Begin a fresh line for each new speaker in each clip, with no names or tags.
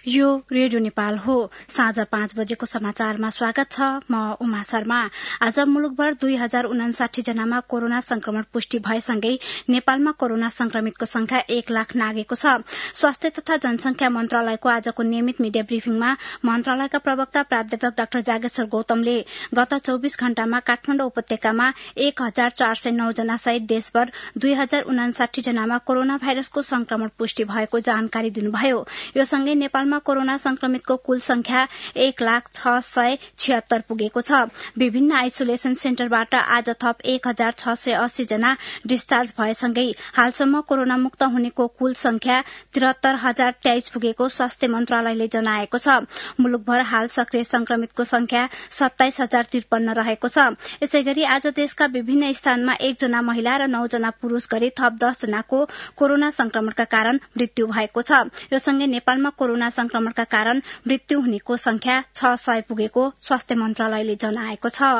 यो रेडियो नेपाल हो। साँझ 5 बजेको समाचारमा स्वागत छ। म उमा शर्मा। आज मुलुकभर 2059 जनामा कोरोना संक्रमण पुष्टि भएसँगै नेपालमा कोरोना संक्रमितको संख्या 1 लाख नागेको छ। स्वास्थ्य तथा जनसंख्या मन्त्रालयको आजको नियमित मिडिया ब्रिफिङमा मन्त्रालयका प्रवक्ता प्राध्यापक डाक्टर जागेश्वर गौतमले गत 24 घण्टामा काठमाडौँ उपत्यकामा 1409 जना सहित देशभर 2059 जनामा कोरोना भाइरसको संक्रमण पुष्टि भएको जानकारी दिनुभयो। यो सँगै नेपालमा कोरोना संक्रमितको कुल संख्या 1,06,76 पुगेको छ। विभिन्न आइसोलेशन सेन्टरबाट आज थप 1,680 जना डिस्चार्ज भएसँगै हालसम्म कोरोना मुक्त हुनेको कुल संख्या 73,023 पुगेको स्वास्थ्य मन्त्रालयले जनाएको छ। मुलुकभर हाल सक्रिय संक्रमितको संख्या 27,053 रहेको छ। यसैगरी आज देशका विभिन्न स्थानमा 1 जना महिला र 9 जना पुरूष गरी थप 10 जनाको कोरोना संक्रमणका कारण मृत्यु भएको छ। यो सँगै नेपालमा कोरोना संक्रमणका कारण मृत्यु हुनेको संख्या 600 पुगेको स्वास्थ्य मन्त्रालयले जनाएको छ।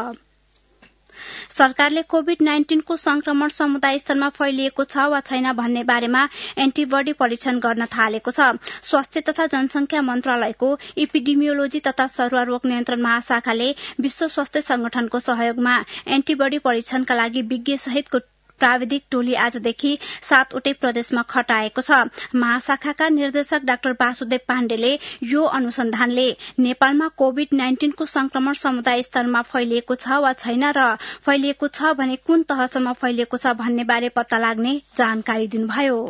सरकारले कोविड-19 को संक्रमण समुदाय स्तरमा फैलिएको छ वा छैन भन्ने बारेमा एन्टीबडी परीक्षण गर्न थालेको छ। स्वास्थ्य तथा जनसंख्या मन्त्रालयको इपिडेमियोलोजी तथा सरुवा रोग नियन्त्रण महाशाखाले विश्व स्वास्थ्य संगठनको सहयोगमा एन्टीबडी परीक्षणका लागि विज्ञ सहितको प्राविधिक टोली आजदेखि 7वटै प्रदेशमा खटाएको छ। महाशाखाका निर्देशक डाक्टर वासुदेव पाण्डेले यो अनुसन्धानले नेपालमा कोविड-19 को संक्रमण समुदाय स्तरमा फैलिएको छ वा छैन र फैलिएको छ भने कुन तहसम्म फैलिएको छ भन्ने बारे पत्ता लाग्ने जानकारी दिनुभयो।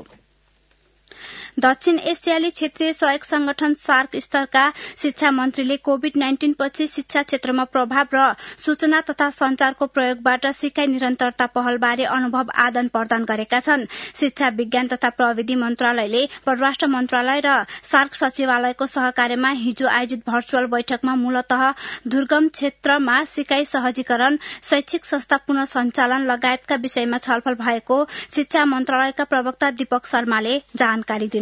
दक्षिण एसियाली क्षेत्रीय सहयोग संगठन सार्क स्तरका शिक्षा मन्त्रीले कोविड-19 पछि शिक्षा क्षेत्रमा प्रभाव र सूचना तथा संचारको प्रयोगबाट सिकाइ निरन्तरता पहलबारे अनुभव आदान प्रदान गरेका छन्। शिक्षा विज्ञान तथा प्रविधि मन्त्रालयले परराष्ट्र मन्त्रालय र सार्क सचिवालयको सहकार्यमा हिजो आयोजित भर्चुअल बैठकमा मूलतः दुर्गम क्षेत्रमा सिकाइ सहजीकरण, शैक्षिक संस्था पुनः सञ्चालन लगायतका विषयमा छलफल भएको शिक्षा मन्त्रालयका प्रवक्ता दीपक शर्माले जानकारी दिनुभयो।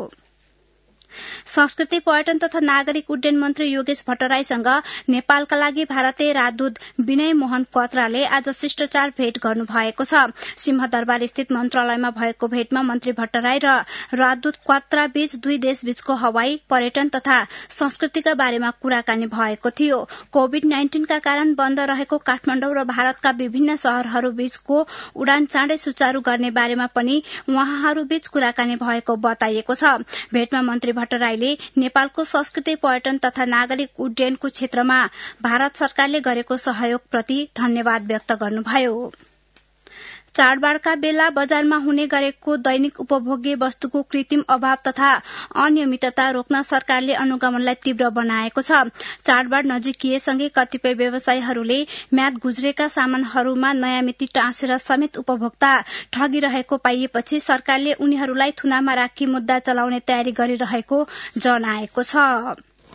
संस्कृति पर्यटन तथा नागरिक उड्डयन मन्त्री योगेश भट्टराईसँग नेपालका लागि भारतीय राजदूत विनय मोहन क्वात्राले आज शिष्टाचार भेट गर्नु भएको छ। सिंहदरबार स्थित मन्त्रालयमा भएको भेटमा मन्त्री भट्टराई र राजदूत क्वात्रा बीच दुई देशबीचको हवाई, पर्यटन तथा संस्कृतिका बारेमा कुराकानी भएको थियो। कोविड-19 का कारण बन्द रहेको काठमाडौँ र भारतका विभिन्न शहरहरू बीचको उडान चाँडै सुचारू गर्ने बारेमा पनि उहाँहरू बीच कुराकानी भएको बताइएको छ। भेटमा मन्त्री भट्टराईले नेपालको संस्कृति पर्यटन तथा नागरिक उड्डयनको क्षेत्रमा भारत सरकारले गरेको सहयोगप्रति धन्यवाद व्यक्त गर्नुभयो। चाडबाडका बेला बजारमा हुने गरेको दैनिक उपभोग्य वस्तुको कृत्रिम अभाव तथा अनियमितता रोक्न सरकारले अनुगमनलाई तीव्र बनाएको छ। चाडबाड नजिकिएसँगै कतिपय व्यवसायीहरूले म्याद गुज्रेका सामानहरूमा नयाँ मिति टाँसेर समेत उपभोक्ता ठगिरहेको पाइएपछि सरकारले उनीहरूलाई थुनामा राखी मुद्दा चलाउने तयारी गरिरहेको जनाएको छ।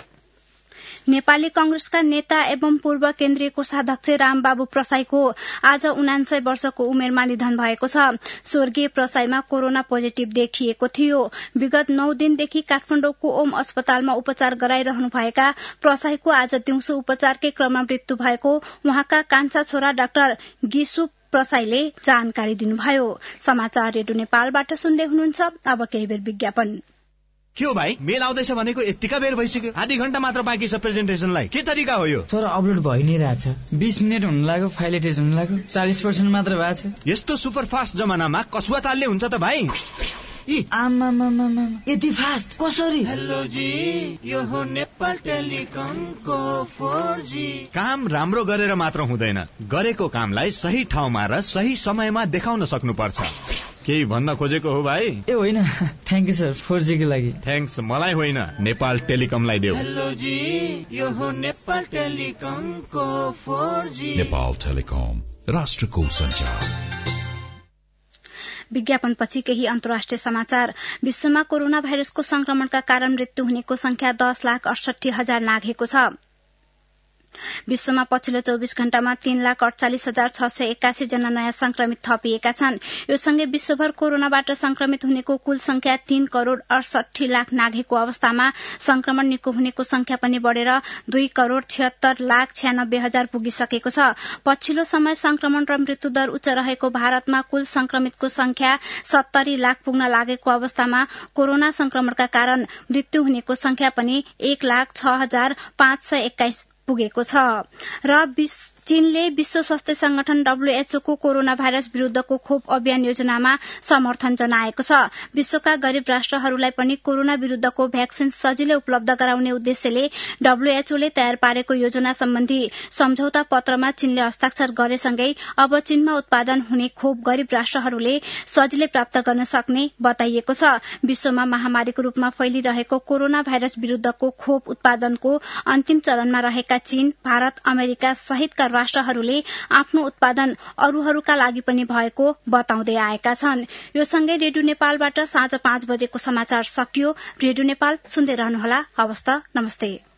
नेपाली कंग्रेसका नेता एवं पूर्व केन्द्रीय कोषाध्यक्ष रामबाबु प्रसाईको आज 79 वर्षको उमेरमा निधन भएको छ। स्वर्गीय प्रसाईमा कोरोना पोजिटिभ देखिएको थियो। विगत 9 दिनदेखि काठमाडौँको ओम अस्पतालमा उपचार गराइरहनुभएका प्रसाईको आज दिउँसो उपचारकै क्रममा मृत्यु भएको उहाँका कान्छा छोरा डाक्टर गिसु प्रसाईले जानकारी दिनुभयो। समाचार रेडियो नेपालबाट सुन्दै हुनुहुन्छ। अब केही बेर विज्ञापन।
के हो भाइ, मेल आउँदैछ भनेको यतिका बेर भइसक्यो, आधी घण्टा मात्र बाँकी छ प्रेजेन्टेसनलाई। के तरिका हो यो?
सर अपलोड भइ नै रहेछ। 20 मिनेट हुन लाग्यो, फाइल एटेच हुन लाग्यो, 40% मात्र भएको छ।
यस्तो सुपर फास्ट जमानामा कसुवा तालले हुन्छ त भाइ?
यति फास्ट कसरी?
हेलो जी, यो हो नेपाल टेलिकमको 4G।
काम राम्रो गरेर मात्र हुँदैन, गरेको कामलाई सही ठाउँमा र सही समयमा देखाउन सक्नुपर्छ। केही भन्न खोजेको हो भाइ?
ए होइन, थ्याङ्क यू सर 4G को लागि।
थ्याङ्क्स मलाई होइन, नेपाल टेलिकमलाई देऊ।
हेलो जी, यो हो नेपाल टेलिकमको 4G।
नेपाल टेलिकम, राष्ट्रको सञ्चार।
विज्ञापनपछि केही अन्तर्राष्ट्रिय समाचार। विश्वमा कोरोना भाइरसको संक्रमणका कारण मृत्यु हुनेको संख्या 10,68,000 नाघेको छ। विश्वमा पछिल्लो 24 घण्टामा 3,48,681 जना नयाँ संक्रमित थपिएका छन्। यो सँगै विश्वभर कोरोनाबाट संक्रमित हुनेको कुल संख्या 3,68,00,000 नाघेको अवस्थामा संक्रमण निको हुनेको संख्या पनि बढ़ेर 2,76,96,000 पुगिसकेको छ। पछिल्लो समय संक्रमण र मृत्युदर उच्च रहेको भारतमा कुल संक्रमितको संख्या 70 लाख पुग्न लागेको अवस्थामा कोरोना संक्रमणका कारण मृत्यु हुनेको संख्या पनि 1,06,521 पुगेको छ। र चीनले विश्व स्वास्थ्य संगठन WHO को कोरोना भाइरस विरूद्धको खोप अभियान योजनामा समर्थन जनाएको छ। विश्वका गरीब राष्ट्रहरूलाई पनि कोरोना विरूद्धको भ्याक्सिन सजिलै उपलब्ध गराउने उद्देश्यले WHO ले तयार पारेको योजना सम्बन्धी सम्झौता पत्रमा चीनले हस्ताक्षर गरेसँगै अब चीनमा उत्पादन हुने खोप गरीब राष्ट्रहरूले सजिलै प्राप्त गर्न सक्ने बताइएको छ। विश्वमा महामारीको रूपमा फैलिरहेको कोरोना भाइरस विरूद्धको खोप उत्पादनको अन्तिम चरणमा रहेका चीन, भारत, अमेरिका सहितका राष्ट्रहरूले आफ्नो उत्पादन अरूहरूका लागि पनि भएको बताउँदै आएका छन्। यो सँगै रेडियो नेपालबाट साँझ 5 बजेको समाचार सकियो। रेडियो नेपाल सुन्दै रहनुहोला। हवस् त, नमस्ते।